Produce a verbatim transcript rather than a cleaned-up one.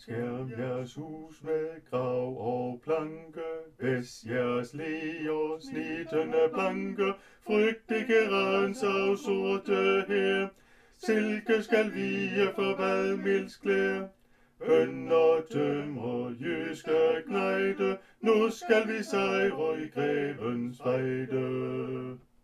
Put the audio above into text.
Skærm jeres hus med grav og planke, væs jeres leger snitende blanke, frygt ikke ransav sorte her, silke skal vige for vadmils klær. Bønder, tømrer, jyske knejde, nu skal vi sejre i grevens fejde.